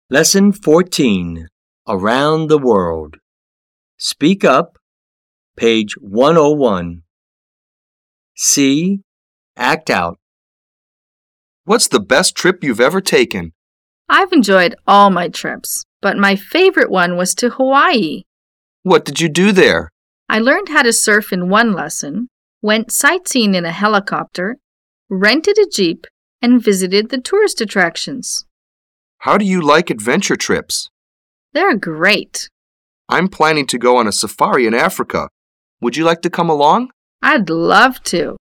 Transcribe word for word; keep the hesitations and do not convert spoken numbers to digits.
Lesson fourteen. Around the World. Speak up. Page one oh one. See. Act out. What's the best trip you've ever taken? I've enjoyed all my trips, but my favorite one was to Hawaii. What did you do there? I learned how to surf in one lesson, went sightseeing in a helicopter, rented a Jeep, and visited the tourist attractions. How do you like adventure trips? They're great. I'm planning to go on a safari in Africa. Would you like to come along? I'd love to.